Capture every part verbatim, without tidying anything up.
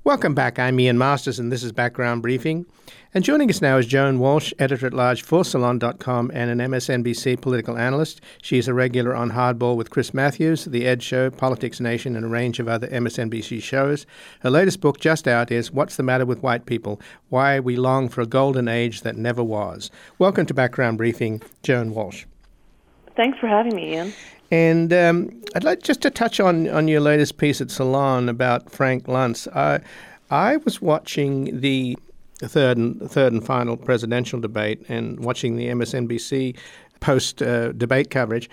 Welcome back. I'm Ian Masters, and this is Background Briefing. And joining us now is Joan Walsh, editor-at-large for Salon dot com and an M S N B C political analyst. She's a regular on Hardball with Chris Matthews, The Ed Show, Politics Nation, and a range of other M S N B C shows. Her latest book, just out, is What's the Matter with White People? Why We Long for a Golden Age That Never Was. Welcome to Background Briefing, Joan Walsh. Thanks for having me, Ian. And um, I'd like just to touch on, on your latest piece at Salon about Frank Luntz. I, I was watching the third and third and final presidential debate and watching the M S N B C post uh, debate coverage,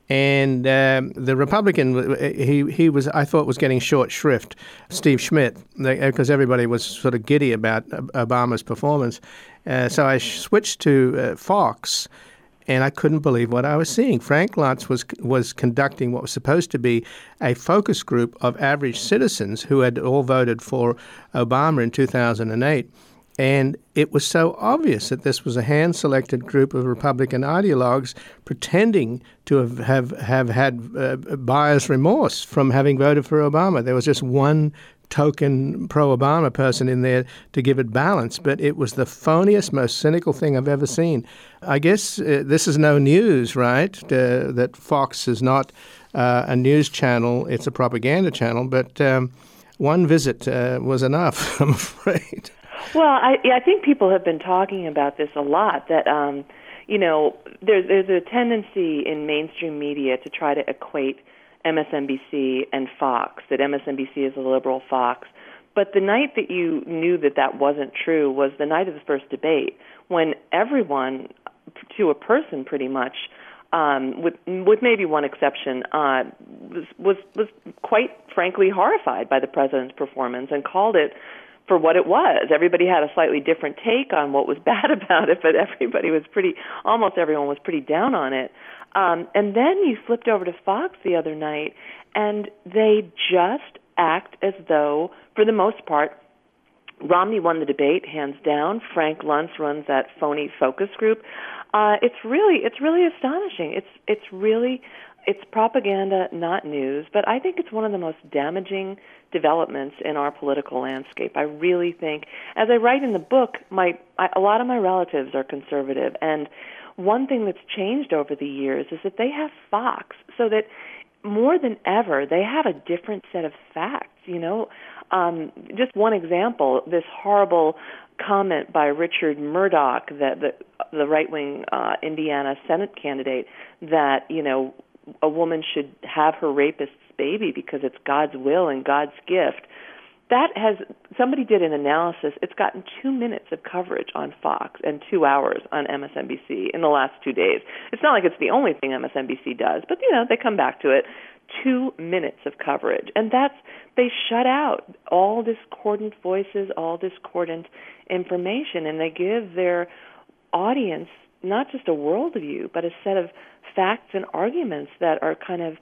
and um, the Republican he he was I thought was getting short shrift, Steve Schmidt, because everybody was sort of giddy about Obama's performance. Uh, so I switched to uh, Fox. And I couldn't believe what I was seeing. Frank Luntz was was conducting what was supposed to be a focus group of average citizens who had all voted for Obama in two thousand eight. And it was so obvious that this was a hand-selected group of Republican ideologues pretending to have, have, have had uh, buyer's remorse from having voted for Obama. There was just one token pro-Obama person in there to give it balance, but it was the phoniest, most cynical thing I've ever seen. I guess uh, this is no news, right, uh, that Fox is not uh, a news channel, it's a propaganda channel, but um, one visit uh, was enough, I'm afraid. Well, I, I think people have been talking about this a lot, that, um, you know, there's, there's a tendency in mainstream media to try to equate M S N B C and Fox, that M S N B C is a liberal Fox. But the night that you knew that that wasn't true was the night of the first debate, when everyone, to a person pretty much, um, with with maybe one exception, uh, was, was was quite frankly horrified by the president's performance and called it for what it was. Everybody had a slightly different take on what was bad about it, but everybody was pretty, almost everyone was pretty down on it. Um, and then you flipped over to Fox the other night, and they just act as though, for the most part, Romney won the debate, hands down. Frank Luntz runs that phony focus group. Uh, it's really, it's really astonishing. It's, it's really, it's propaganda, not news. But I think it's one of the most damaging developments in our political landscape. I really think, as I write in the book, my I, a lot of my relatives are conservative, and one thing that's changed over the years is that they have Fox, so that more than ever, they have a different set of facts, you know. Um, just one example, this horrible comment by Richard Murdoch, that the, the right-wing uh, Indiana Senate candidate, that, you know, a woman should have her rapist's baby because it's God's will and God's gift. That has, somebody did an analysis, it's gotten two minutes of coverage on Fox and two hours on M S N B C in the last two days. It's not like it's the only thing M S N B C does, but, you know, they come back to it. Two minutes of coverage. And that's, they shut out all discordant voices, all discordant information, and they give their audience not just a worldview, but a set of facts and arguments that are kind of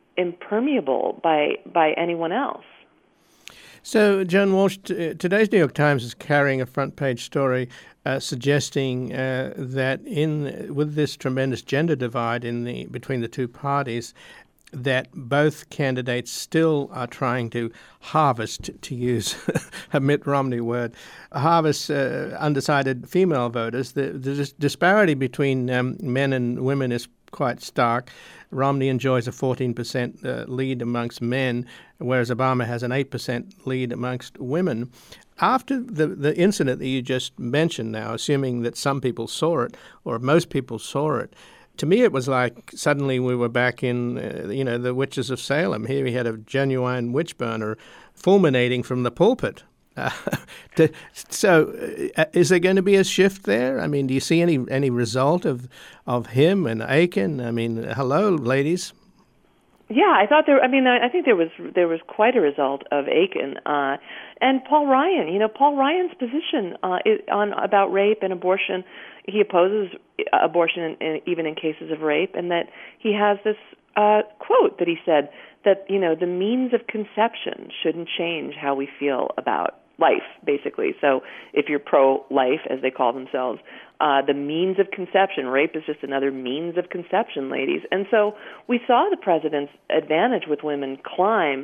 impermeable by by anyone else. So, Joan Walsh, t- today's New York Times is carrying a front-page story uh, suggesting uh, that in with this tremendous gender divide in the between the two parties, that both candidates still are trying to harvest, to use a Mitt Romney word, harvest uh, undecided female voters. The, the dis- disparity between um, men and women is quite stark. Romney enjoys a fourteen percent uh, lead amongst men, whereas Obama has an eight percent lead amongst women. After the, the incident that you just mentioned now, assuming that some people saw it, or most people saw it, to me it was like suddenly we were back in, uh, you know, the witches of Salem. Here we had a genuine witch burner fulminating from the pulpit. Uh, to, so uh, is there going to be a shift there? I mean, do you see any any result of of him and Aiken? I mean, hello, ladies. Yeah, I thought there. I mean, I, I think there was there was quite a result of Aiken uh, and Paul Ryan. You know, Paul Ryan's position uh, is on about rape and abortion. He opposes abortion in, in, even in cases of rape, and that he has this uh, quote that he said that, you know, the means of conception shouldn't change how we feel about life, basically. So if you're pro-life, as they call themselves, uh, the means of conception, rape is just another means of conception, ladies. And so we saw the president's advantage with women climb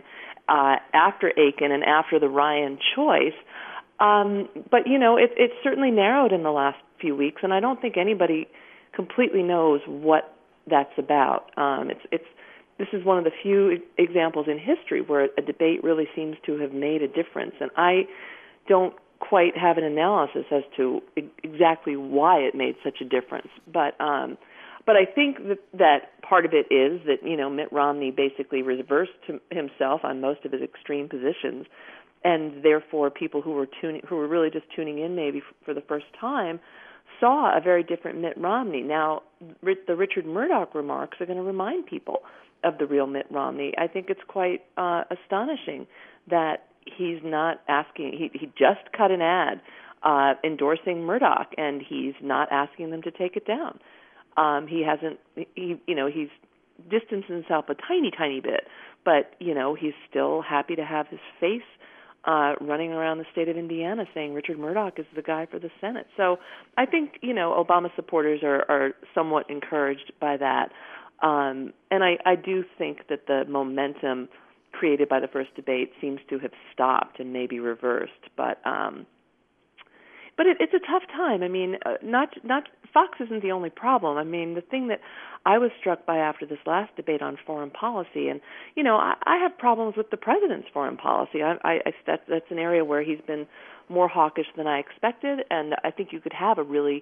uh, after Aiken and after the Ryan choice. Um, but, you know, it, it's certainly narrowed in the last few weeks, and I don't think anybody completely knows what that's about. Um, it's, it's, this is one of the few examples in history where a debate really seems to have made a difference, and I don't quite have an analysis as to exactly why it made such a difference. But um, but I think that, that part of it is that, you know, Mitt Romney basically reversed himself on most of his extreme positions, and therefore people who were tuning, who were really just tuning in maybe for the first time, saw a very different Mitt Romney. Now, the Richard Murdoch remarks are going to remind people of the real Mitt Romney. I think it's quite uh, astonishing that he's not asking, he, he just cut an ad uh, endorsing Murdoch, and he's not asking them to take it down. Um, he hasn't, he, you know, he's distanced himself a tiny, tiny bit, but, you know, he's still happy to have his face uh, running around the state of Indiana saying Richard Murdoch is the guy for the Senate. So I think, you know, Obama supporters are, are somewhat encouraged by that. Um, and I, I do think that the momentum created by the first debate seems to have stopped and maybe reversed. But um, but it, it's a tough time. I mean, uh, not not Fox isn't the only problem. I mean, the thing that I was struck by after this last debate on foreign policy, and you know, I, I have problems with the president's foreign policy. I, I, I that's, that's an area where he's been more hawkish than I expected, and I think you could have a really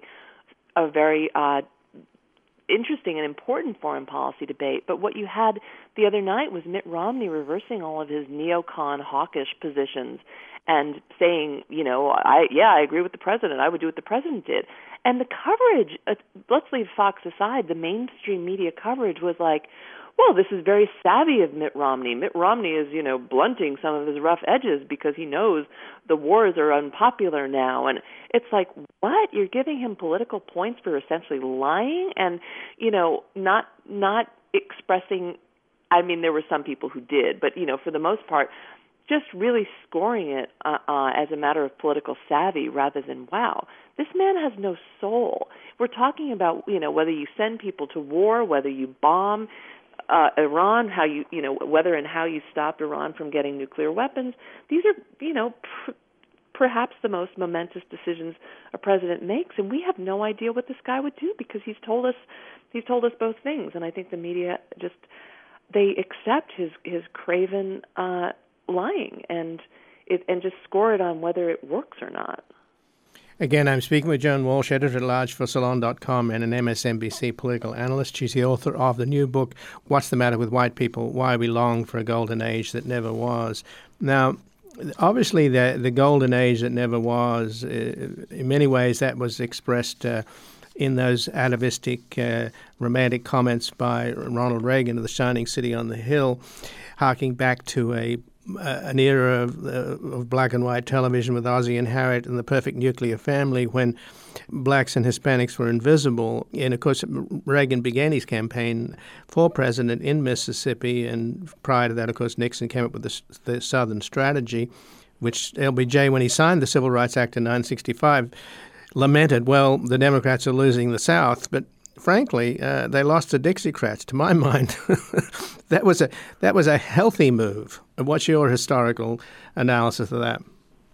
a very uh, interesting and important foreign policy debate. But what you had the other night was Mitt Romney reversing all of his neocon hawkish positions and saying, you know, I yeah, I agree with the president. I would do what the president did. And the coverage, uh, let's leave Fox aside, the mainstream media coverage was like, well, this is very savvy of Mitt Romney. Mitt Romney is, you know, blunting some of his rough edges because he knows the wars are unpopular now. And it's like, what? You're giving him political points for essentially lying and, you know, not not expressing, I mean, there were some people who did, but, you know, for the most part, just really scoring it uh, uh, as a matter of political savvy rather than, wow, this man has no soul. We're talking about, you know, whether you send people to war, whether you bomb Uh, Iran, how you, you know, whether and how you stop Iran from getting nuclear weapons. These are, you know, pr- perhaps the most momentous decisions a president makes, and we have no idea what this guy would do because he's told us, he's told us both things. And I think the media just, they accept his his craven uh, lying and it and just score it on whether it works or not. Again, I'm speaking with Joan Walsh, editor-at-large for Salon dot com and an M S N B C political analyst. She's the author of the new book, What's the Matter with White People? Why We Long for a Golden Age That Never Was. Now, obviously, the, the golden age that never was, uh, in many ways, that was expressed uh, in those atavistic, uh, romantic comments by Ronald Reagan of the Shining City on the Hill, harking back to a Uh, an era of, uh, of black and white television with Ozzie and Harriet and the perfect nuclear family when blacks and Hispanics were invisible. And, of course, Reagan began his campaign for president in Mississippi, and prior to that, of course, Nixon came up with the, the Southern Strategy, which L B J, when he signed the Civil Rights Act in nineteen sixty-five, lamented, well, the Democrats are losing the South, but frankly, uh, they lost the Dixiecrats. To my mind, that was a that was a healthy move. What's your historical analysis of that?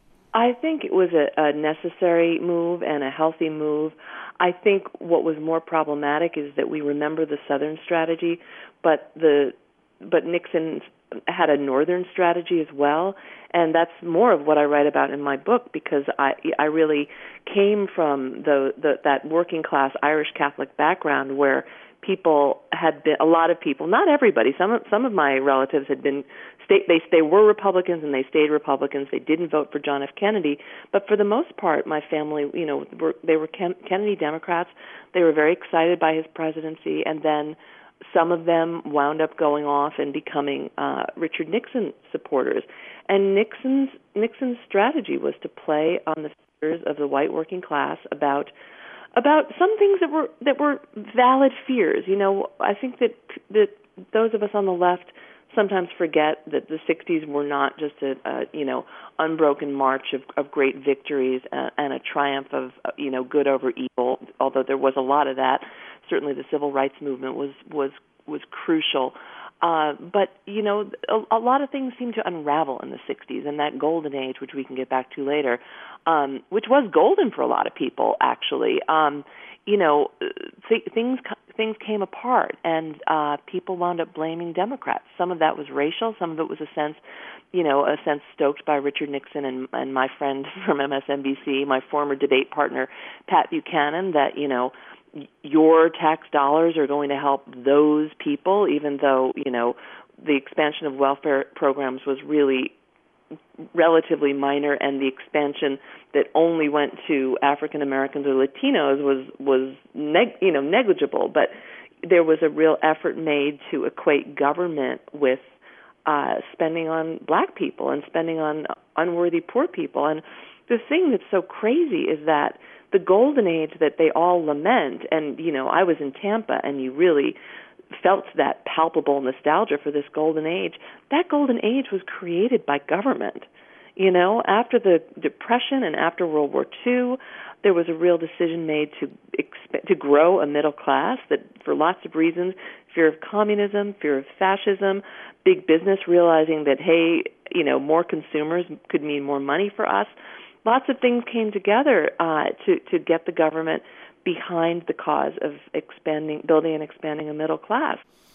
I think it was a, a necessary move and a healthy move. I think what was more problematic is that we remember the Southern strategy, but the but Nixon had a Northern strategy as well, and that's more of what I write about in my book because I I really came from the, the that working class Irish Catholic background where people had been, a lot of people, not everybody, some of, some of my relatives had been state they they were Republicans and they stayed Republicans. They didn't vote for John F. Kennedy, but for the most part, my family, you know, were they were Ken, Kennedy Democrats. They were very excited by his presidency, and then some of them wound up going off and becoming uh, Richard Nixon supporters. And Nixon's Nixon's strategy was to play on the fears of the white working class about about some things that were that were valid fears. You know, I think that that those of us on the left sometimes forget that the sixties were not just a, a you know unbroken march of, of great victories and, and a triumph of you know good over evil. Although there was a lot of that, certainly the civil rights movement was was was crucial. Uh, but, you know, a, a lot of things seem to unravel in the sixties, and that golden age, which we can get back to later, um, which was golden for a lot of people, actually. Um, you know, th- things things came apart, and uh, people wound up blaming Democrats. Some of that was racial. Some of it was a sense, you know, a sense stoked by Richard Nixon and, and my friend from M S N B C, my former debate partner, Pat Buchanan, that, you know, your tax dollars are going to help those people, even though, you know, the expansion of welfare programs was really relatively minor, and the expansion that only went to African Americans or Latinos was was neg- you know negligible. But there was a real effort made to equate government with uh, spending on black people and spending on unworthy poor people. And the thing that's so crazy is that the golden age that they all lament, and you know, I was in Tampa, and you really felt that palpable nostalgia for this golden age. That golden age was created by government. You know, after the Depression and after World War Two, there was a real decision made to exp- to grow a middle class that, for lots of reasons, fear of communism, fear of fascism, big business realizing that, hey, you know, more consumers could mean more money for us. Lots of things came together uh, to to get the government behind the cause of expanding, building and expanding a middle class.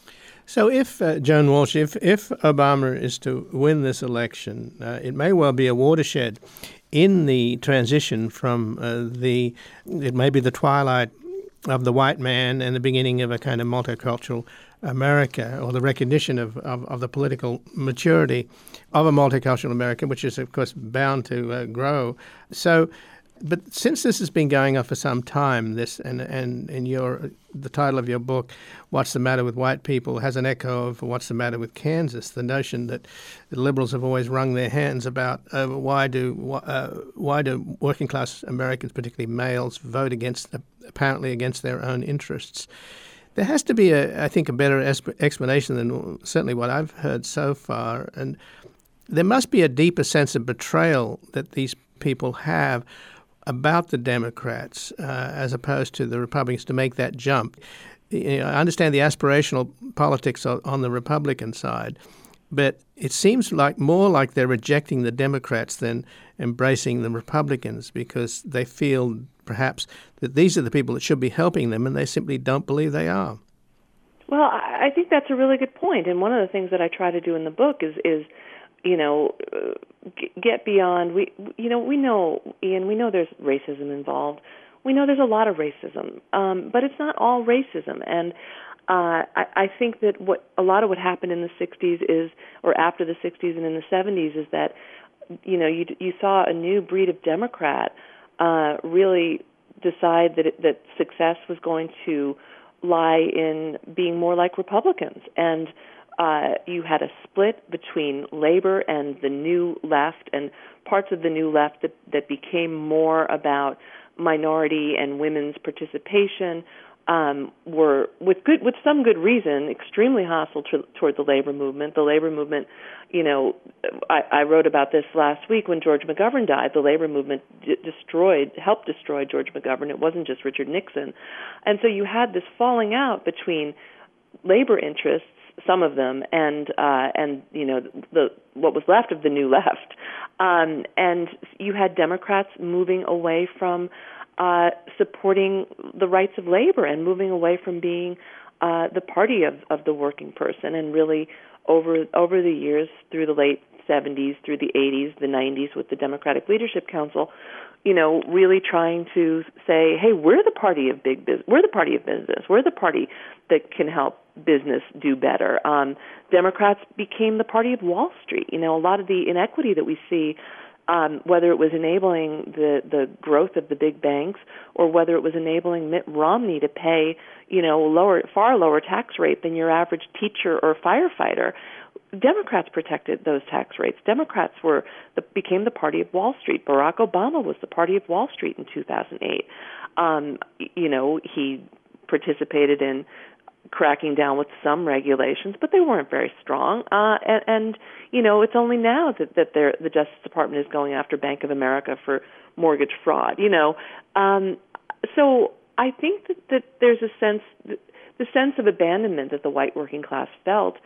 So if, uh, Joan Walsh, if, if Obama is to win this election, uh, it may well be a watershed in the transition from uh, the, it may be the twilight of the white man and the beginning of a kind of multicultural America, or the recognition of, of, of the political maturity of a multicultural America, which is, of course, bound to uh, grow. So, but since this has been going on for some time, this and and in your the title of your book, "What's the Matter with White People," has an echo of "What's the Matter with Kansas?" The notion that the liberals have always wrung their hands about uh, why do uh, why do working class Americans, particularly males, vote against the, apparently against their own interests. There has to be, a, I think, a better esp- explanation than certainly what I've heard so far, and there must be a deeper sense of betrayal that these people have about the Democrats uh, as opposed to the Republicans to make that jump. You know, I understand the aspirational politics on the Republican side, but it seems like more like they're rejecting the Democrats than embracing the Republicans, because they feel perhaps that these are the people that should be helping them, and they simply don't believe they are. Well, I think that's a really good point, and one of the things that I try to do in the book is is you know, uh, get beyond, we, you know, we know, Ian, we know there's racism involved. We know there's a lot of racism, um, but it's not all racism. And uh, I, I think that what a lot of what happened in the sixties is, or after the sixties and in the seventies, is that, you know, you, you saw a new breed of Democrat uh, really decide that it, that success was going to lie in being more like Republicans. And Uh, you had a split between labor and the new left, and parts of the new left that, that became more about minority and women's participation um, were, with good, with some good reason, extremely hostile to, toward the labor movement. The labor movement, you know, I, I wrote about this last week when George McGovern died. The labor movement d- destroyed, helped destroy George McGovern. It wasn't just Richard Nixon, and so you had this falling out between labor interests, some of them, and uh, and you know the what was left of the new left, um, and you had Democrats moving away from uh, supporting the rights of labor and moving away from being uh, the party of, of the working person, and really over over the years, through the late seventies, through the eighties, the nineties, with the Democratic Leadership Council, you know, really trying to say, hey, we're the party of big business, we're the party of business, we're the party that can help business do better. Um, Democrats became the party of Wall Street. You know, a lot of the inequity that we see, um, whether it was enabling the, the growth of the big banks or whether it was enabling Mitt Romney to pay, you know, lower, far lower tax rate than your average teacher or firefighter, Democrats protected those tax rates. Democrats were the, became the party of Wall Street. Barack Obama was the party of Wall Street in two thousand eight. Um, you know, he participated in cracking down with some regulations, but they weren't very strong. Uh, and, and, you know, it's only now that, that the Justice Department is going after Bank of America for mortgage fraud, you know. Um, so I think that, that there's a sense, the sense of abandonment that the white working class felt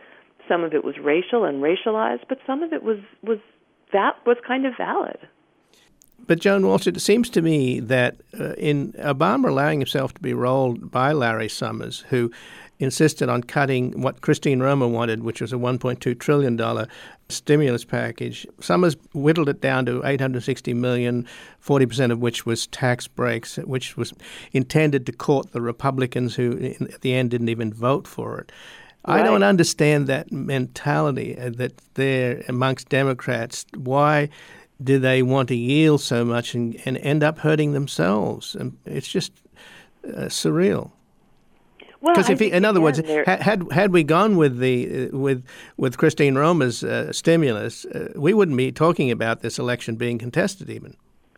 Some of it was racial and racialized, but some of it was was that was kind of valid. But Joan Walsh, it seems to me that uh, in Obama allowing himself to be rolled by Larry Summers, who insisted on cutting what Christine Romer wanted, which was a one point two trillion dollars stimulus package, Summers whittled it down to eight hundred sixty million dollars, forty percent of which was tax breaks, which was intended to court the Republicans who, in, at the end, didn't even vote for it. Right. I don't understand that mentality that there amongst Democrats. Why do they want to yield so much and, and end up hurting themselves? And it's just uh, surreal. Because well, if, he, in other words, there... had had we gone with the uh, with with Christine Romer's uh, stimulus, uh, we wouldn't be talking about this election being contested even.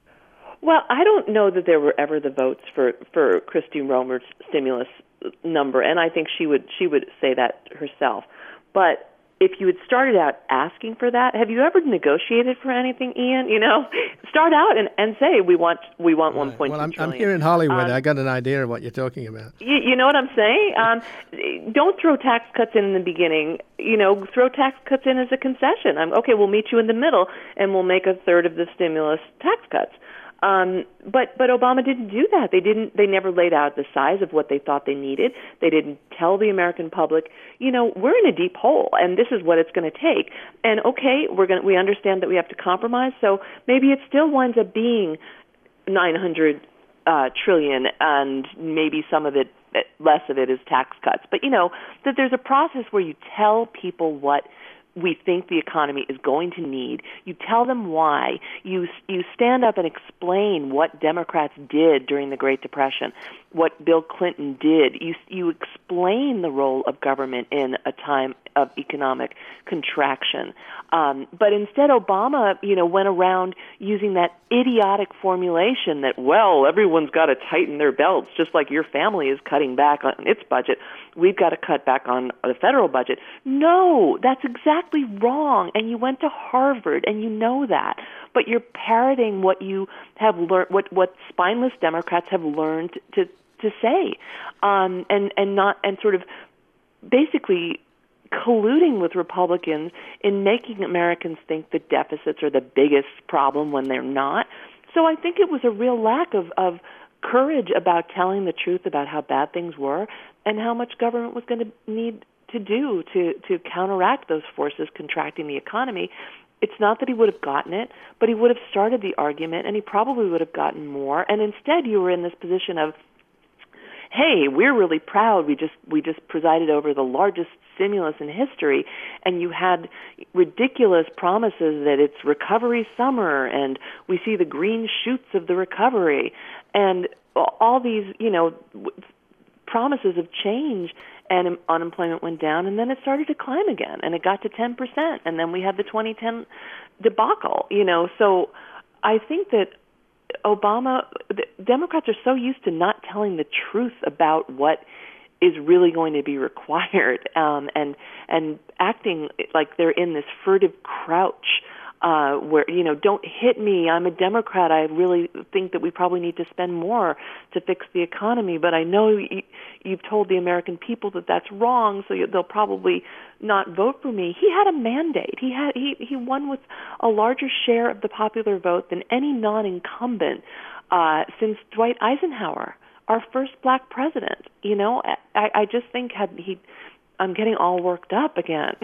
Well, I don't know that there were ever the votes for for Christine Romer's stimulus number, and I think she would she would say that herself. But if you had started out asking for that, have you ever negotiated for anything, Ian? You know, start out and, and say we want we want right. one point two well, I'm, trillion. I'm here in Hollywood. Um, I got an idea of what you're talking about. You, you know what I'm saying? Um, don't throw tax cuts in in the beginning. You know, throw tax cuts in as a concession. I'm okay. We'll meet you in the middle, and we'll make a third of the stimulus tax cuts. Um, but but Obama didn't do that. They didn't. They never laid out the size of what they thought they needed. They didn't tell the American public, you know, we're in a deep hole, and this is what it's going to take. And okay, we're going. We understand that we have to compromise. So maybe it still winds up being nine hundred uh, trillion, and maybe some of it, less of it, is tax cuts. But you know that there's a process where you tell people what we think the economy is going to need. You tell them why. You you stand up and explain what Democrats did during the Great Depression, what Bill Clinton did. You you explain the role of government in a time of economic contraction. Um, but instead, Obama, you know, went around using that idiotic formulation that, well, everyone's got to tighten their belts, just like your family is cutting back on its budget. We've got to cut back on the federal budget. No, that's exactly wrong. And you went to Harvard, and you know that. But you're parroting what you have learned, what what spineless Democrats have learned to to say, um, and and not and sort of basically colluding with Republicans in making Americans think that deficits are the biggest problem when they're not. So I think it was a real lack of, of courage about telling the truth about how bad things were and how much government was going to need to do to, to counteract those forces contracting the economy. It's not that he would have gotten it, but he would have started the argument, and he probably would have gotten more. And instead, you were in this position of, hey, we're really proud. We just we just presided over the largest stimulus in history, and you had ridiculous promises that it's recovery summer, and we see the green shoots of the recovery, and all these, you know, promises of change, and unemployment went down, and then it started to climb again, and it got to ten percent, and then we had the twenty ten debacle, you know. So I think that Obama, the Democrats are so used to not telling the truth about what is really going to be required, um, and and acting like they're in this furtive crouch uh, where, you know, don't hit me, I'm a Democrat, I really think that we probably need to spend more to fix the economy, but I know you, you've told the American people that that's wrong, so you, they'll probably not vote for me. He had a mandate. He had he, he won with a larger share of the popular vote than any non-incumbent uh, since Dwight Eisenhower, our first black president. You know, I, I just think had he, I'm getting all worked up again.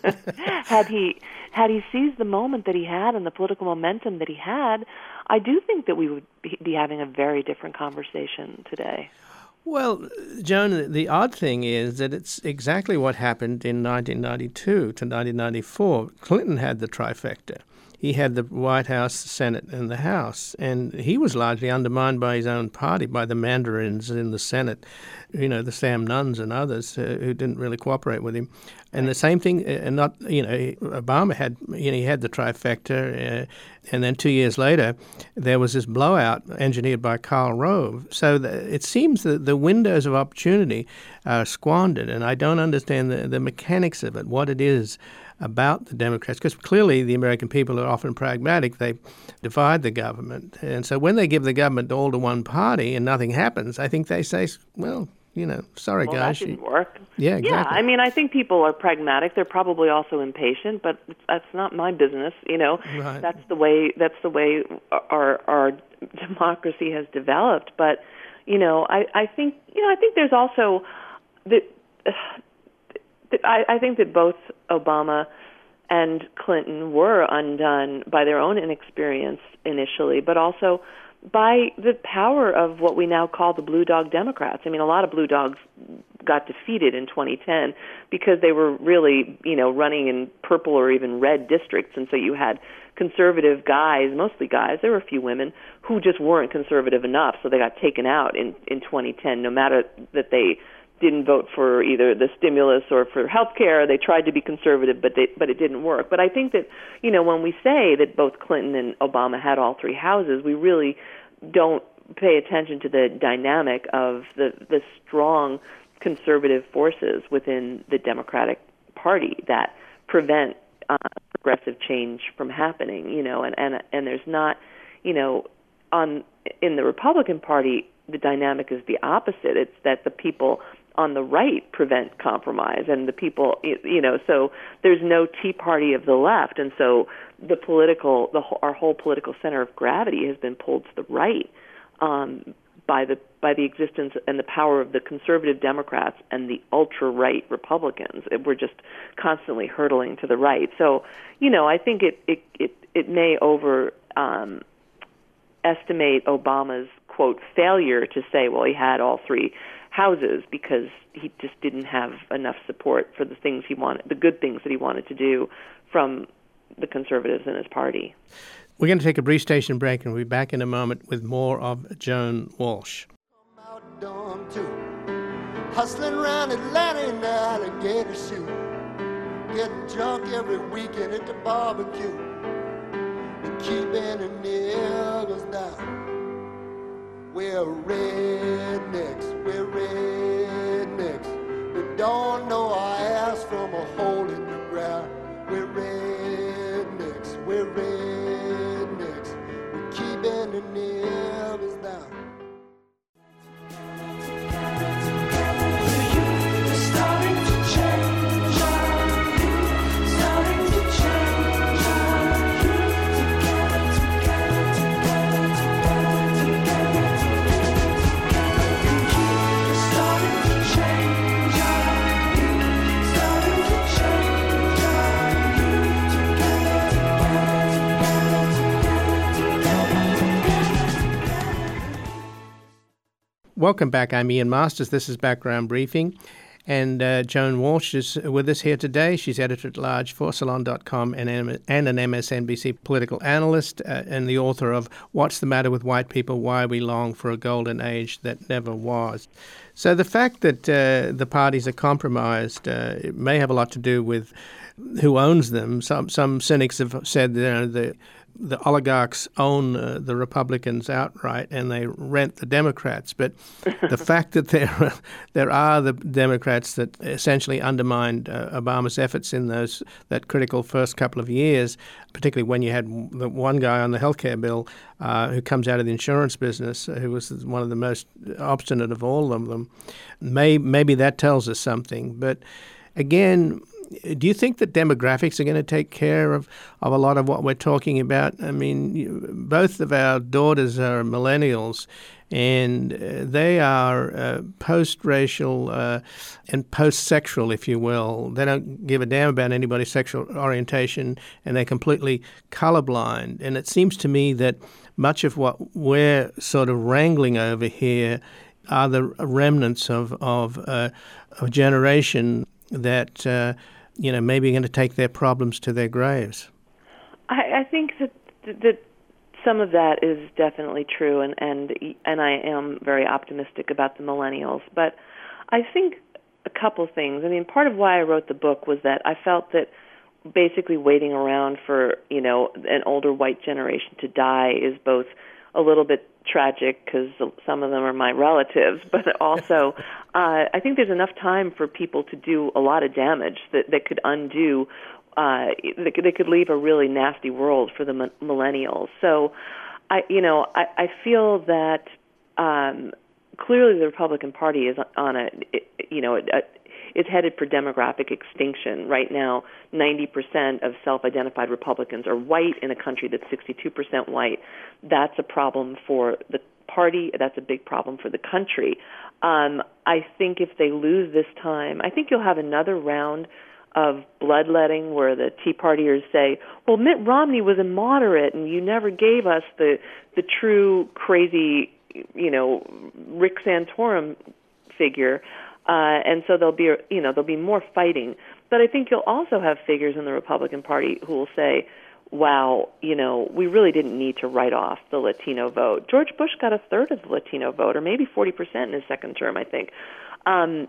had he had he seized the moment that he had and the political momentum that he had, I do think that we would be having a very different conversation today. Well, Joan, the odd thing is that it's exactly what happened in nineteen ninety-two to nineteen ninety-four. Clinton had the trifecta. He had the White House, the Senate, and the House, and he was largely undermined by his own party, by the mandarins in the Senate, you know, the Sam Nunns and others uh, who didn't really cooperate with him. And the same thing, and uh, not, you know, Obama had, you know, he had the trifecta, uh, and then two years later, there was this blowout engineered by Karl Rove. So the, it seems that the windows of opportunity are squandered, and I don't understand the, the mechanics of it, what it is about the Democrats, because clearly the American people are often pragmatic. They divide the government. And so when they give the government all to one party and nothing happens, I think they say, well, you know, sorry, well, guys. that didn't work. Yeah, exactly. Yeah, I mean, I think people are pragmatic. They're probably also impatient, but it's, that's not my business. You know, right. that's the way. That's the way our our democracy has developed. But you know, I, I think you know, I think there's also that. Uh, I, I think that both Obama and Clinton were undone by their own inexperience initially, but also by the power of what we now call the blue dog Democrats. I mean, a lot of blue dogs got defeated in twenty ten because they were really, you know, running in purple or even red districts, and so you had conservative guys, mostly guys, there were a few women, who just weren't conservative enough, so they got taken out in, in twenty ten, no matter that they didn't vote for either the stimulus or for health care. They tried to be conservative, but they, but it didn't work. But I think that, you know, when we say that both Clinton and Obama had all three houses, we really don't pay attention to the dynamic of the, the strong conservative forces within the Democratic Party that prevent uh, progressive change from happening, you know, and, and, and there's not, you know, on in the Republican Party, the dynamic is the opposite. It's that the people on the right prevent compromise, and the people, you know, so there's no Tea Party of the left, and so the political, the our whole political center of gravity has been pulled to the right um, by the by the existence and the power of the conservative Democrats and the ultra-right Republicans. We're just constantly hurtling to the right. So, you know, I think it it it, it may over um, estimate Obama's quote failure to say, well, he had all three houses, because he just didn't have enough support for the things he wanted, the good things that he wanted to do from the conservatives in his party. We're going to take a brief station break, and we'll be back in a moment with more of Joan Walsh. Come out dumb too, hustling around Atlanta in the alligator suit, getting drunk every weekend at the barbecue, and keeping the niggas down. We're rednecks, we're rednecks. We don't know our ass from a hole in the ground. We're rednecks, we're rednecks. We're keeping the niggas down. Welcome back. I'm Ian Masters. This is Background Briefing. And uh, Joan Walsh is with us here today. She's editor-at-large for Salon dot com and, and an M S N B C political analyst uh, and the author of What's the Matter with White People? Why We Long for a Golden Age That Never Was. So the fact that uh, the parties are compromised uh, it may have a lot to do with who owns them. Some some cynics have said, you know, the the oligarchs own uh, the Republicans outright and they rent the Democrats. But the fact that there there are the Democrats that essentially undermined uh, Obama's efforts in those that critical first couple of years, particularly when you had the one guy on the healthcare bill uh, who comes out of the insurance business, uh, who was one of the most obstinate of all of them, may, maybe that tells us something. But again, do you think that demographics are going to take care of, of a lot of what we're talking about? I mean, you, both of our daughters are millennials, and uh, they are uh, post-racial uh, and post-sexual, if you will. They don't give a damn about anybody's sexual orientation, and they're completely colorblind. And it seems to me that much of what we're sort of wrangling over here are the remnants of, of uh, a generation that uh, you know, maybe going to take their problems to their graves. I, I think that that some of that is definitely true, and, and and I am very optimistic about the millennials. But I think a couple things. I mean, part of why I wrote the book was that I felt that basically waiting around for, you know, an older white generation to die is both a little bit tragic because some of them are my relatives, but also uh, I think there's enough time for people to do a lot of damage that, that could undo, uh, that could, they could leave a really nasty world for the millennials. So, I, you know, I, I feel that um, clearly the Republican Party is on a, you know, a, a, is headed for demographic extinction. Right now, ninety percent of self-identified Republicans are white in a country that's sixty-two percent white. That's a problem for the party. That's a big problem for the country. Um, I think if they lose this time, I think you'll have another round of bloodletting where the Tea Partiers say, well, Mitt Romney was a moderate and you never gave us the the true crazy, you know, Rick Santorum figure. Uh, and so there'll be, you know, there'll be more fighting. But I think you'll also have figures in the Republican Party who will say, wow, you know, we really didn't need to write off the Latino vote. George Bush got a third of the Latino vote, or maybe forty percent in his second term, I think. Um,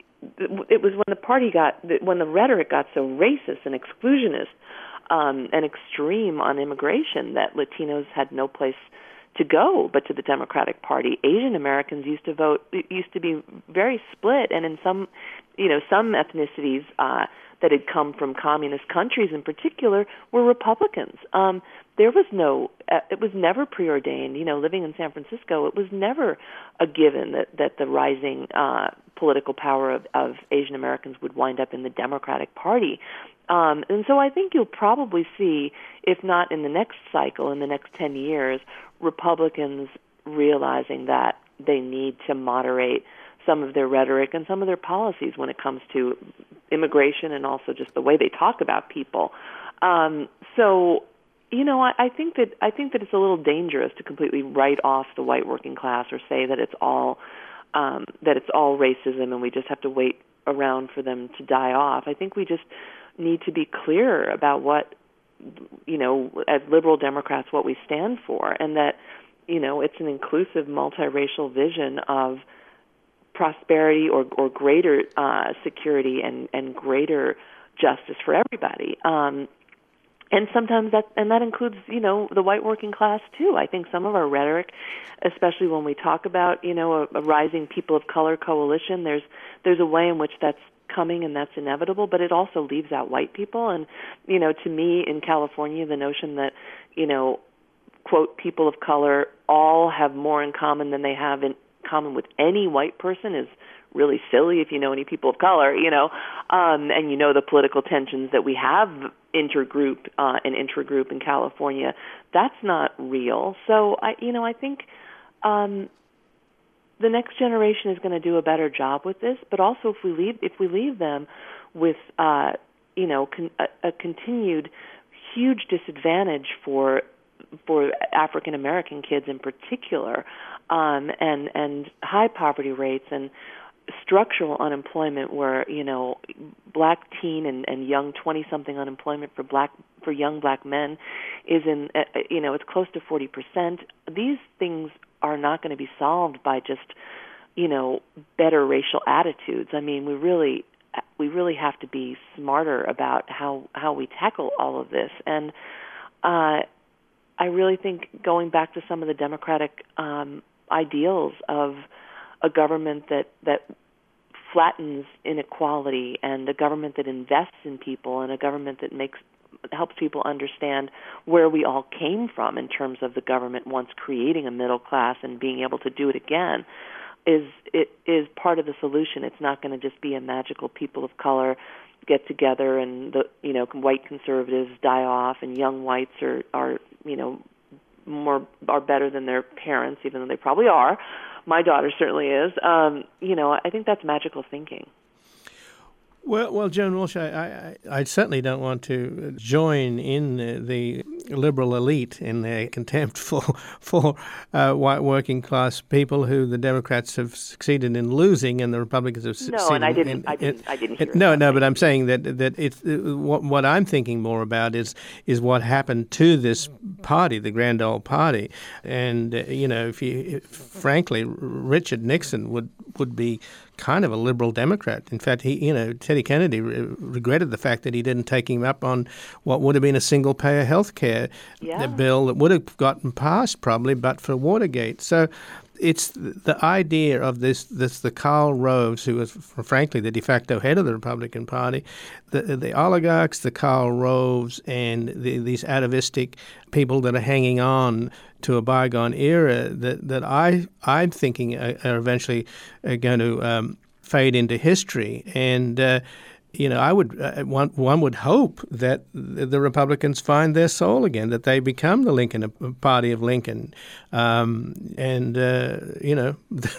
it was when the party got, when the rhetoric got so racist and exclusionist um, and extreme on immigration that Latinos had no place to go but to the Democratic Party. Asian Americans used to vote, used to be very split, and in some, you know, some ethnicities uh, that had come from communist countries in particular were Republicans. Um, there was no, uh, it was never preordained. You know, living in San Francisco, it was never a given that, that the rising uh, political power of, of Asian Americans would wind up in the Democratic Party. Um, and so I think you'll probably see, if not in the next cycle, in the next ten years, Republicans realizing that they need to moderate some of their rhetoric and some of their policies when it comes to immigration and also just the way they talk about people. Um, so, you know, I, I think that I think that it's a little dangerous to completely write off the white working class or say that it's all um, that it's all racism and we just have to wait around for them to die off. I think we just need to be clear about what, you know, as liberal Democrats, what we stand for, and that, you know, it's an inclusive, multiracial vision of prosperity or, or greater uh, security and, and greater justice for everybody. Um, and sometimes that, and that includes, you know, the white working class too. I think some of our rhetoric, especially when we talk about, you know, a, a rising people of color coalition, there's there's a way in which that's coming and that's inevitable, but it also leaves out white people. And, you know, to me in California, the notion that, you know, quote, people of color all have more in common than they have in common with any white person is really silly if you know any people of color, you know, um, and you know the political tensions that we have intergroup uh, and intragroup in California. That's not real. So, I, you know, I think um, the next generation is going to do a better job with this, but also if we leave if we leave them with, uh, you know, con- a, a continued huge disadvantage for for African American kids in particular, um, and and high poverty rates and structural unemployment, where, you know, black teen and, and young twenty-something unemployment for black for young black men is in, uh, you know, it's close to forty percent. These things are not going to be solved by just, you know, better racial attitudes. I mean, we really we really have to be smarter about how how we tackle all of this. And uh, I really think going back to some of the democratic um, ideals of a government that, that flattens inequality, and a government that invests in people, and a government that makes helps people understand where we all came from in terms of the government once creating a middle class and being able to do it again, is it is part of the solution. It's not going to just be a magical people of color get together and the you know white conservatives die off and young whites are are you know more are better than their parents, even though they probably are. My daughter certainly is. Um, you know, I think that's magical thinking. Well, well, Joan Walsh, I, I, I certainly don't want to join in the, the liberal elite in their contempt for for uh, white working class people who the Democrats have succeeded in losing and the Republicans have succeeded. No, and I didn't. In, I didn't. I didn't hear No, that. no, but I'm saying that that it's what what I'm thinking more about is is what happened to this party, the Grand Old Party, and uh, you know, if you if, frankly, Richard Nixon would would be kind of a liberal Democrat. In fact, he, you know, Teddy Kennedy re- regretted the fact that he didn't take him up on what would have been a single-payer health care yeah. bill that would have gotten passed probably, but for Watergate. So it's the idea of this, this the Karl Roves, who was, frankly, the de facto head of the Republican Party, the, the oligarchs, the Karl Roves, and the, these atavistic people that are hanging on to a bygone era that, that I, I'm thinking are, are eventually going to um, fade into history. And uh, You know, I would uh, one one would hope that the Republicans find their soul again, that they become the Lincoln uh, party of Lincoln, um, and uh, you know,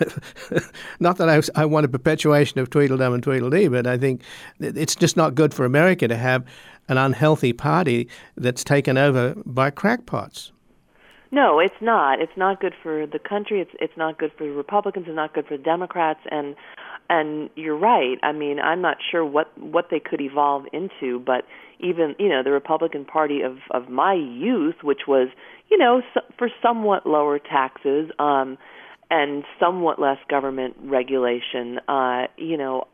not that I, I want a perpetuation of Tweedledum and Tweedledee, but I think it's just not good for America to have an unhealthy party that's taken over by crackpots. No, it's not. It's not good for the country. It's it's not good for the Republicans. It's not good for the Democrats. And and you're right. I mean, I'm not sure what, what they could evolve into, but even, you know, the Republican Party of, of my youth, which was, you know, so, for somewhat lower taxes um, and somewhat less government regulation, uh, you know,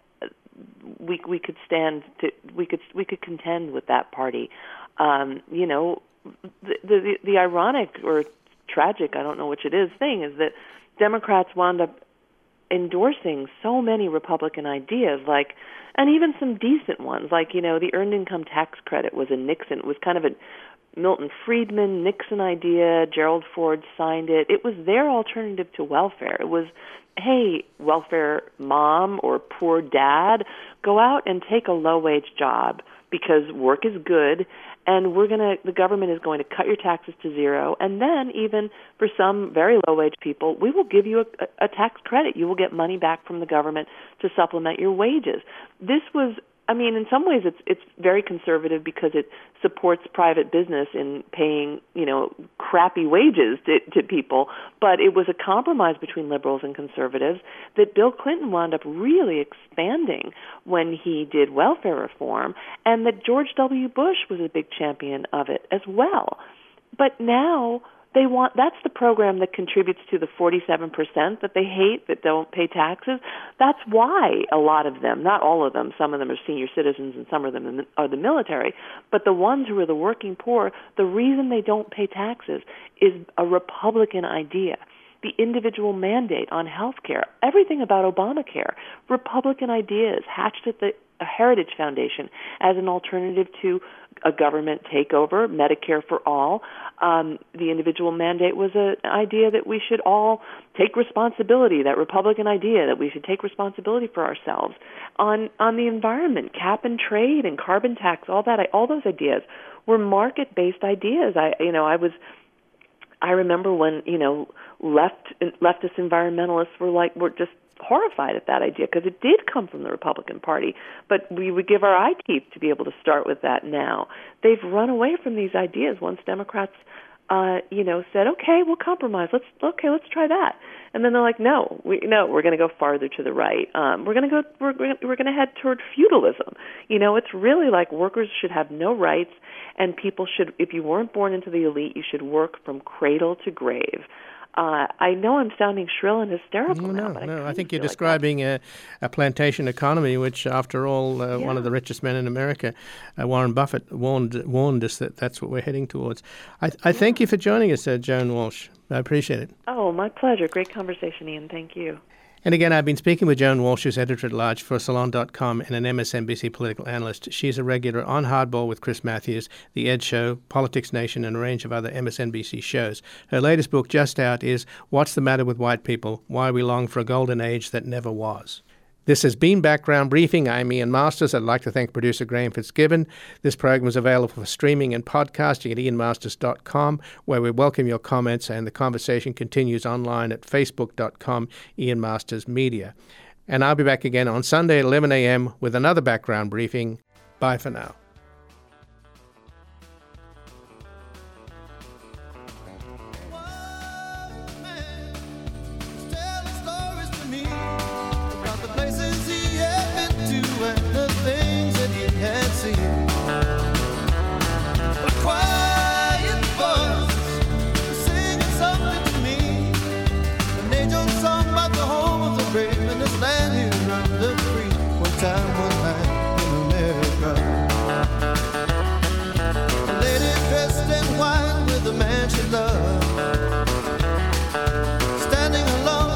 we we could stand to we could we could contend with that party. Um, you know, the, the the ironic or tragic, I don't know which it is, thing is that Democrats wound up endorsing so many Republican ideas, like, and even some decent ones, like, you know, the earned income tax credit was a Nixon, it was kind of a Milton Friedman, Nixon idea. Gerald Ford signed it. It was their alternative to welfare. It was, hey, welfare mom or poor dad, go out and take a low-wage job because work is good, and we're going to, the government is going to cut your taxes to zero, and then even for some very low-wage people, we will give you a, a tax credit. You will get money back from the government to supplement your wages. This was, I mean, in some ways it's it's very conservative because it supports private business in paying, you know, crappy wages to, to people, but it was a compromise between liberals and conservatives that Bill Clinton wound up really expanding when he did welfare reform, and that George W. Bush was a big champion of it as well. But now they want, that's the program that contributes to the forty-seven percent that they hate, that don't pay taxes. That's why a lot of them, not all of them, some of them are senior citizens and some of them are the military, but the ones who are the working poor, the reason they don't pay taxes is a Republican idea. The individual mandate on health care, everything about Obamacare, Republican ideas hatched at the Heritage Foundation as an alternative to a government takeover, Medicare for all. Um, the individual mandate was an idea that we should all take responsibility, that Republican idea that we should take responsibility for ourselves. On on the environment, cap and trade and carbon tax, all that, all those ideas were market-based ideas. I, you know, I was, I remember when, you know, left leftist environmentalists were like, were just horrified at that idea because it did come from the Republican Party, but we would give our eye teeth to be able to start with that now. They've run away from these ideas once Democrats, uh, you know, said, okay, we'll compromise. Let's okay, let's try that. And then they're like, no, we no, we're going to go farther to the right. Um, we're going to go, we're we're going to head toward feudalism. You know, it's really like workers should have no rights, and people should, if you weren't born into the elite, you should work from cradle to grave. Uh, I know I'm sounding shrill and hysterical no, now, no, but I no. I think you're like describing a, a plantation economy, which, after all, uh, yeah. one of the richest men in America, uh, Warren Buffett, warned warned us that that's what we're heading towards. I, I yeah. thank you for joining us, uh, Joan Walsh. I appreciate it. Oh, my pleasure. Great conversation, Ian. Thank you. And again, I've been speaking with Joan Walsh, who's editor-at-large for Salon dot com and an M S N B C political analyst. She's a regular on Hardball with Chris Matthews, The Ed Show, Politics Nation, and a range of other M S N B C shows. Her latest book, just out, is What's the Matter with White People? Why We Long for a Golden Age That Never Was. This has been Background Briefing. I'm Ian Masters. I'd like to thank producer Graham Fitzgibbon. This program is available for streaming and podcasting at ian masters dot com, where we welcome your comments, and the conversation continues online at facebook dot com, Ian Masters Media. And I'll be back again on Sunday at eleven a.m. with another Background Briefing. Bye for now. Time one night in America, a lady dressed in white with a man she loved, standing alone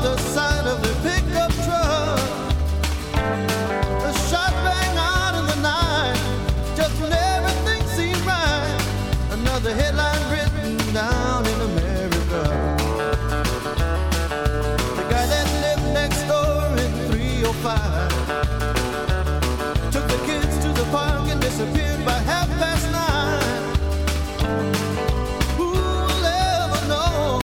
but